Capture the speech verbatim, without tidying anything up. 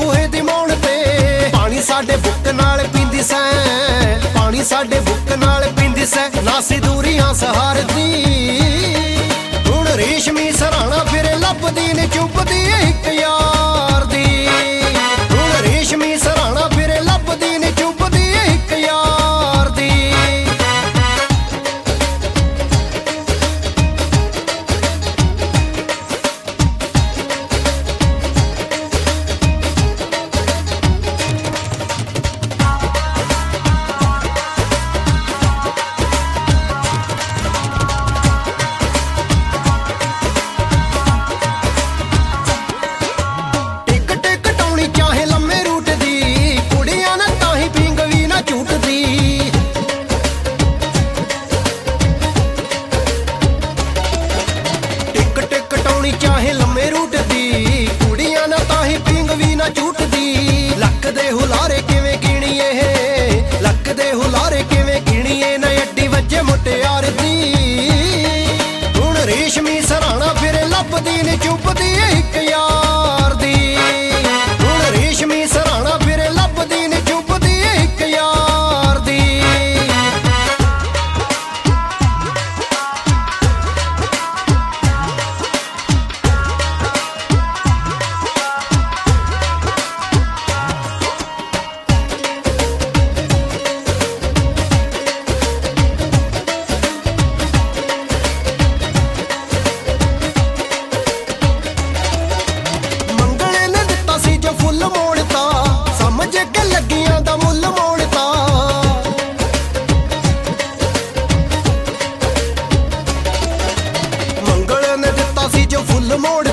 ਕੂਹੇ ਦੀ ਮੌਣ ਤੇ। ਪਾਣੀ ਸਾਡੇ ਬੁੱਕ ਨਾਲ ਪੀਂਦੀ ਸੈਂ, ਪਾਣੀ ਸਾਡੇ ਬੁੱਕ ਨਾਲ ਪੀਂਦੀ ਸੈਂ, ਨਾ ਸੀ ਦੂਰੀਆਂ ਸਹਾਰਦੀ। ਹੁਣ ਰੇਸ਼ਮੀ ਸਰਾਣਾ ਫਿਰੇ ਲੱਭਦੀ ਨੇ ਚੁੱਭਦੀ ਇੱਕ ਯਾਰ ਦੀ। ਹੁਣ ਰੇਸ਼ਮੀ ਸਰਾਣਾ ਫਿਰੇ ਲੱਭਦੀ ਨੇ ਚੁੱਭਦੀ ਇੱਕ ਯਾਰ ਦੀ। ਚਾਹੇ ਲੰਮੇ ਰੂਟ ਦੀ ਕੁੜੀਆਂ ਨਾ ਤਾਂ ਹੀ ਪਿੰਗ ਵੀ ਨਾ ਝੂਟਦੀ। ਲੱਕ ਦੇ ਹੁਲਾਰੇ ਕਿਵੇਂ ਗਿਣੀ ਇਹ, ਲੱਕ ਦੇ ਹੁਲਾਰੇ ਕਿਵੇਂ ਗਿਣੀਏ ਨਾ ਅੱਡੀ ਵੱਜੇ ਮੁਟਿਆਰ ਦੀ। ਹੁਣ ਰੇਸ਼ਮੀ ਸਰਾਣਾ ਫਿਰੇ ਲੱਭਦੀ ਨੇ ਚੁੱਭਦੀ ਇੱਕ ਯਾਰ ਦੀ। ਹੁਣ ਰੇਸ਼ਮੀ ਸਰਾਣਾ ਫਿਰੇ ਲੱਭਦੀ ਨੇ ਚੁੱਭਦੀ ਇੱਕ ਯਾਰ ਦੀ। ਫੁੱਲ ਮੋੜਤਾ ਸਮਝ ਕੇ ਲੱਗੀਆਂ ਦਾ ਮੁੱਲ ਮੋੜਤਾ। ਮੰਗਲ ਨੇ ਦਿੱਤਾ ਸੀ ਜੋ ਫੁੱਲ ਮੋੜ